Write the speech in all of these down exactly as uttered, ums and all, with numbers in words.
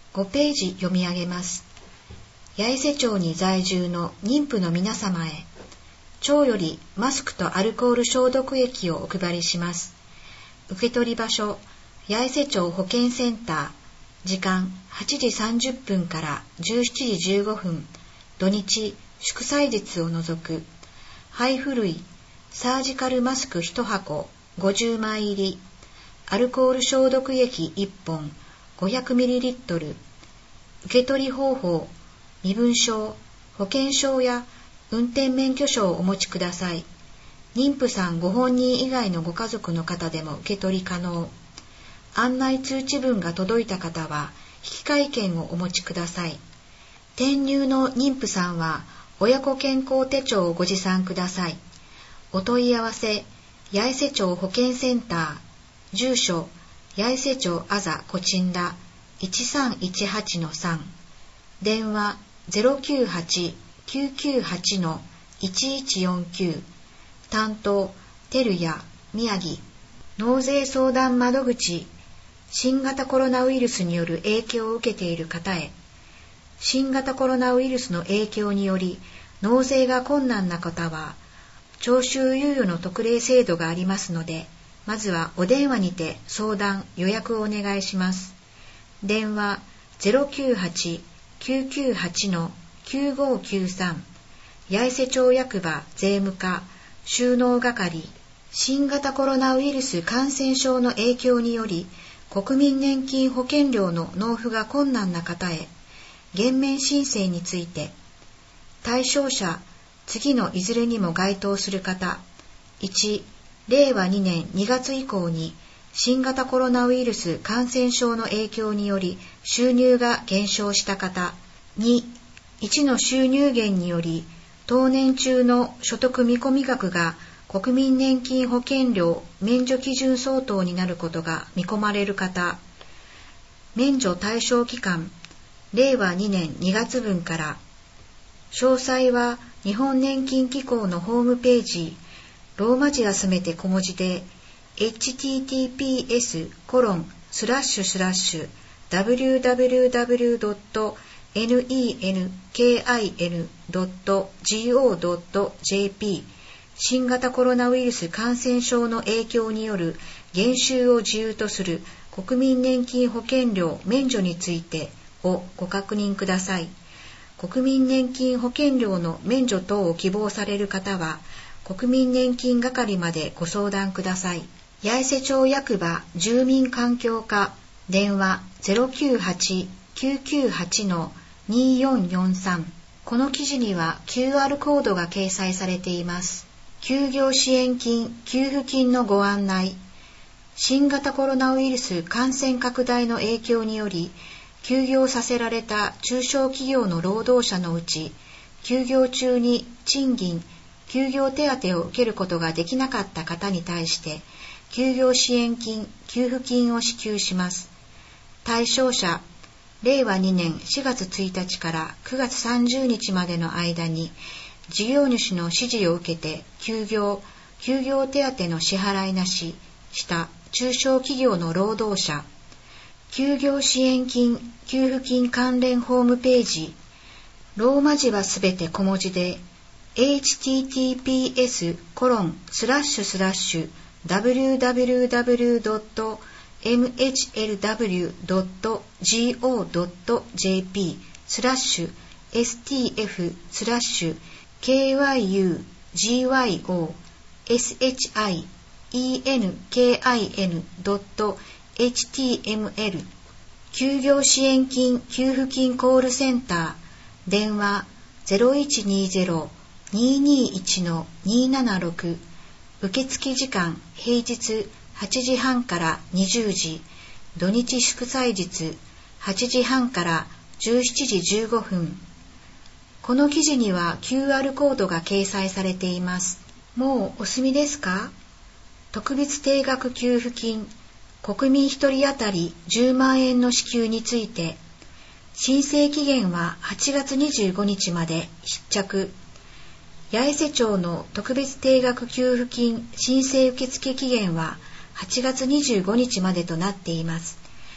ごページ読み上げます。八重瀬町に在住の妊婦の皆様へ、町よりマスクとアルコール消毒液をお配りします。受取場所、八重瀬町保健センター、時間はちじさんじゅっぷんからじゅうしちじじゅうごふん、土日、祝祭日を除く。配布類、サージカルマスクいちはこごじゅうまい入り、アルコール消毒液いっぽん ごひゃくミリリットル。受取方法、身分証、保険証や運転免許証をお持ちください。妊婦さんご本人以外のご家族の方でも受け取り可能。案内通知文が届いた方は引換券をお持ちください。転入の妊婦さんは親子健康手帳をご持参ください。お問い合わせ、八重瀬町保健センター、住所、八重瀬町あざこちんら いちさんいちはちのさん、電話 ゼロきゅうはち きゅうきゅうはち いちいちよんきゅう、担当、照屋、宮城。納税相談窓口、新型コロナウイルスによる影響を受けている方へ。新型コロナウイルスの影響により納税が困難な方は、徴収猶予の特例制度がありますので、まずはお電話にて相談・予約をお願いします。電話 ゼロきゅうはち きゅうきゅうはち きゅうごきゅうさん、八重瀬町役場税務課収納係。新型コロナウイルス感染症の影響により国民年金保険料の納付が困難な方へ、減免申請について。対象者、次のいずれにも該当する方。いち、れいわにねんにがつ以降に新型コロナウイルス感染症の影響により収入が減少した方。に、いちの収入減により当年中の所得見込み額が国民年金保険料免除基準相当になることが見込まれる方。免除対象期間、れいわにねんにがつぶんから。詳細は日本年金機構のホームページ、ローマ字はすべて小文字で エイチティーティーピーエスコロンスラッシュスラッシュダブリューダブリューダブリュードットネンキンドットジーオードットジェーピー 新型コロナウイルス感染症の影響による減収を自由とする国民年金保険料免除についてをご確認ください。国民年金保険料の免除等を希望される方は国民年金係までご相談ください。八重瀬町役場住民環境課、電話 ゼロきゅうはち きゅうきゅうはち にーよんよんさん。この記事には キューアール コードが掲載されています。休業支援金・給付金のご案内。新型コロナウイルス感染拡大の影響により休業させられた中小企業の労働者のうち、休業中に賃金、休業手当を受けることができなかった方に対して休業支援金・給付金を支給します。対象者、れいわにねんしがつついたちからくがつさんじゅうにちまでの間に事業主の指示を受けて休業・休業手当の支払いなしした中小企業の労働者。休業支援金・給付金関連ホームページ、ローマ字はすべて小文字で エイチティーティーピーエスコロンスラッシュスラッシュダブリューダブリューダブリュードットエムエイチエルダブリュードットジーオードットジェーピー スラッシュ エスティーエフ スラッシュ ケーワイユージーワイオー エスエイチアイイーエヌケーアイエヌ ドット エイチティーエムエル 休業支援金・給付金コールセンター、電話 ゼロいちにゼロ にーにーいち にーななろく。受付時間平日はちじはんからにじゅうじ、土日祝祭日はちじはんからじゅうしちじじゅうごふん。この記事には キューアール コードが掲載されています。もうお済みですか？特別定額給付金、国民ひとり当たりじゅうまんえんの支給について、申請期限ははちがつにじゅうごにちまで必着。八重瀬町の特別定額給付金申請受付期限ははちがつにじゅうごにちまでとなっています。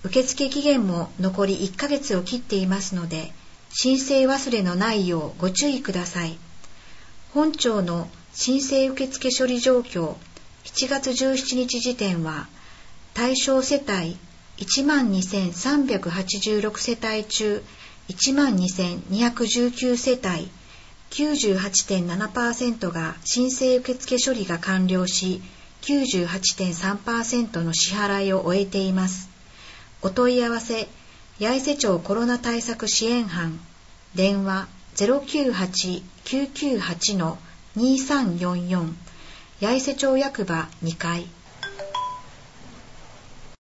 受付期限も残りいっかげつを切っていますので、申請忘れのないようご注意ください。本庁の申請受付処理状況しちがつじゅうしちにち時点は、対象世帯 いちまんにせんさんびゃくはちじゅうろく 世帯中 いちまんにせんにひゃくじゅうきゅう 世帯 きゅうじゅうはちてんななパーセント が申請受付処理が完了し、きゅうじゅうはちてんさんパーセント の支払いを終えています。お問い合わせ、八重瀬町コロナ対策支援班、電話 ゼロきゅうはち きゅうきゅうはち にさんよんよん、八重瀬町役場にかい。